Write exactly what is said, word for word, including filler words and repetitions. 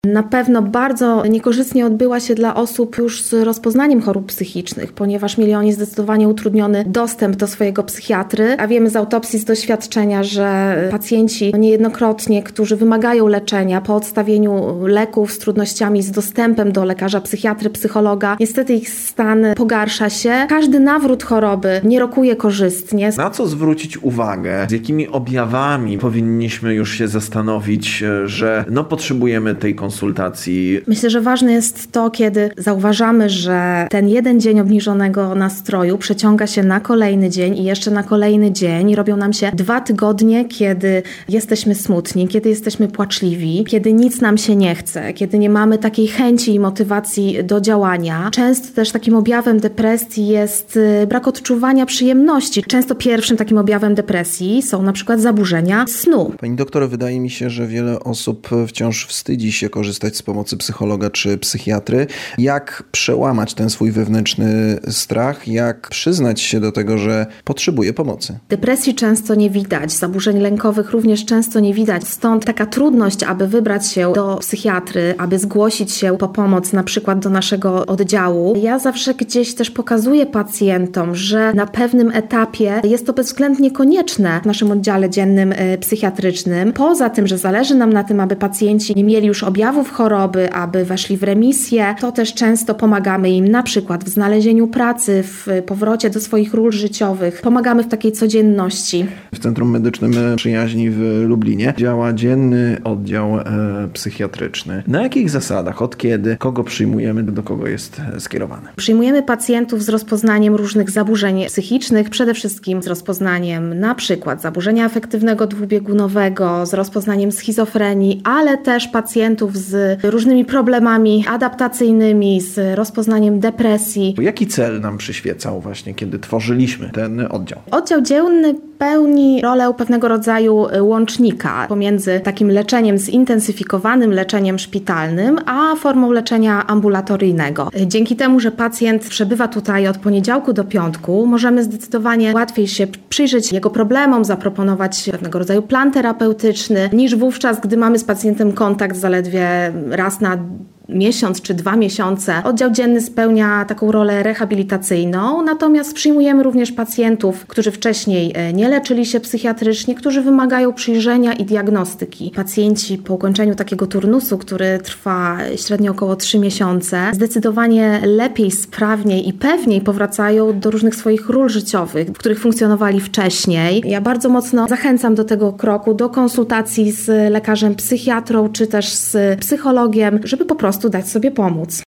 Na pewno bardzo niekorzystnie odbyła się dla osób już z rozpoznaniem chorób psychicznych, ponieważ mieli oni zdecydowanie utrudniony dostęp do swojego psychiatry, a wiemy z autopsji, z doświadczenia, że pacjenci niejednokrotnie, którzy wymagają leczenia po odstawieniu leków z trudnościami z dostępem do lekarza psychiatry, psychologa, niestety ich stan pogarsza się. Każdy nawrót choroby nie rokuje korzystnie. Na co zwrócić uwagę? Z jakimi objawami powinniśmy już się zastanowić, że no potrzebujemy tej konsultacji? konsultacji. Myślę, że ważne jest to, kiedy zauważamy, że ten jeden dzień obniżonego nastroju przeciąga się na kolejny dzień i jeszcze na kolejny dzień. Robią nam się dwa tygodnie, kiedy jesteśmy smutni, kiedy jesteśmy płaczliwi, kiedy nic nam się nie chce, kiedy nie mamy takiej chęci i motywacji do działania. Często też takim objawem depresji jest brak odczuwania przyjemności. Często pierwszym takim objawem depresji są na przykład zaburzenia snu. Pani doktor, wydaje mi się, że wiele osób wciąż wstydzi się korzystać z pomocy psychologa czy psychiatry. Jak przełamać ten swój wewnętrzny strach? Jak przyznać się do tego, że potrzebuje pomocy? Depresji często nie widać, zaburzeń lękowych również często nie widać. Stąd taka trudność, aby wybrać się do psychiatry, aby zgłosić się po pomoc na przykład do naszego oddziału. Ja zawsze gdzieś też pokazuję pacjentom, że na pewnym etapie jest to bezwzględnie konieczne w naszym oddziale dziennym psychiatrycznym. Poza tym, że zależy nam na tym, aby pacjenci nie mieli już objawów choroby, aby weszli w remisję, to też często pomagamy im na przykład w znalezieniu pracy, w powrocie do swoich ról życiowych. Pomagamy w takiej codzienności. W Centrum Medycznym Przyjaźni w Lublinie działa dzienny oddział e, psychiatryczny. Na jakich zasadach, od kiedy, kogo przyjmujemy, do kogo jest skierowany? Przyjmujemy pacjentów z rozpoznaniem różnych zaburzeń psychicznych, przede wszystkim z rozpoznaniem na przykład zaburzenia afektywnego dwubiegunowego, z rozpoznaniem schizofrenii, ale też pacjentów z różnymi problemami adaptacyjnymi, z rozpoznaniem depresji. Jaki cel nam przyświecał właśnie, kiedy tworzyliśmy ten oddział? Oddział dzienny pełni rolę pewnego rodzaju łącznika pomiędzy takim leczeniem zintensyfikowanym, leczeniem szpitalnym, a formą leczenia ambulatoryjnego. Dzięki temu, że pacjent przebywa tutaj od poniedziałku do piątku, możemy zdecydowanie łatwiej się przyjrzeć jego problemom, zaproponować pewnego rodzaju plan terapeutyczny, niż wówczas, gdy mamy z pacjentem kontakt zaledwie raz na miesiąc czy dwa miesiące. Oddział dzienny spełnia taką rolę rehabilitacyjną, natomiast przyjmujemy również pacjentów, którzy wcześniej nie leczyli się psychiatrycznie, którzy wymagają przyjrzenia i diagnostyki. Pacjenci po ukończeniu takiego turnusu, który trwa średnio około trzy miesiące, zdecydowanie lepiej, sprawniej i pewniej powracają do różnych swoich ról życiowych, w których funkcjonowali wcześniej. Ja bardzo mocno zachęcam do tego kroku, do konsultacji z lekarzem psychiatrą czy też z psychologiem, żeby po prostu dać sobie pomóc.